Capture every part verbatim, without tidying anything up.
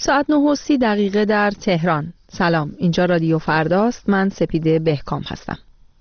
ساعت نه و سی دقیقه در تهران. سلام، اینجا رادیو فرداست. من سپیده بهکام هستم.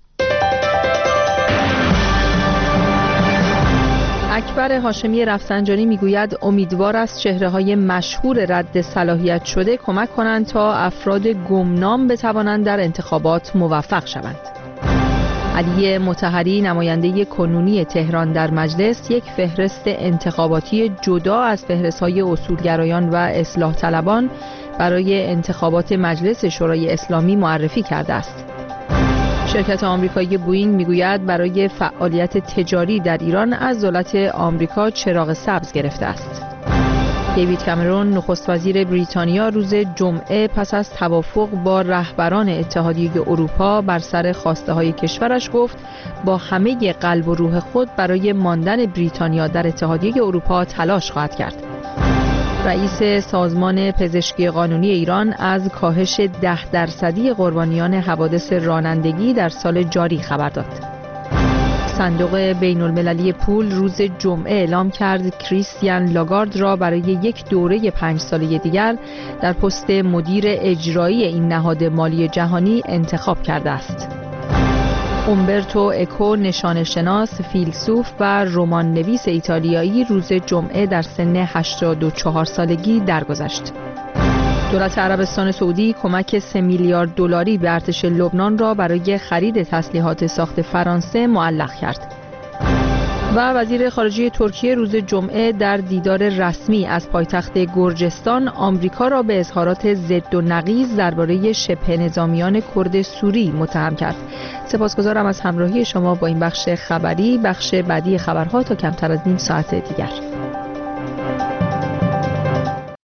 اکبر هاشمی رفسنجانی میگوید امیدوار است چهره‌های مشهور رد صلاحیت شده کمک کنند تا افراد گمنام بتوانند در انتخابات موفق شوند. علی مطهری نماینده کنونی تهران در مجلس یک فهرست انتخاباتی جدا از فهرست‌های اصولگرایان و اصلاح طلبان برای انتخابات مجلس شورای اسلامی معرفی کرده است. شرکت آمریکایی بوئینگ میگوید برای فعالیت تجاری در ایران از دولت آمریکا چراغ سبز گرفته است. دیوید کامرون نخست وزیر بریتانیا روز جمعه پس از توافق با رهبران اتحادیه اروپا بر سر خواسته‌های کشورش گفت با همه قلب و روح خود برای ماندن بریتانیا در اتحادیه اروپا تلاش خواهد کرد. رئیس سازمان پزشکی قانونی ایران از کاهش ده درصدی قربانیان حوادث رانندگی در سال جاری خبر داد. صندوق بین المللی پول روز جمعه اعلام کرد کریستیان لاگارد را برای یک دوره پنج ساله دیگر در پست مدیر اجرایی این نهاد مالی جهانی انتخاب کرده است. اومبرتو اکو نشان شناس، فیلسوف و رمان نویس ایتالیایی روز جمعه در سن هشتاد و چهار سالگی درگذشت. دولت عربستان سعودی کمک سه میلیارد دلاری به ارتش لبنان را برای خرید تسلیحات ساخت فرانسه معلق کرد. و وزیر خارجه ترکیه روز جمعه در دیدار رسمی از پایتخت گرجستان آمریکا را به اظهارات ضد و نقیض درباره شبه نظامیان کرد سوری متهم کرد. سپاسگزارم از همراهی شما با این بخش خبری. بخش بعدی خبرها تا کمتر از نیم ساعت دیگر.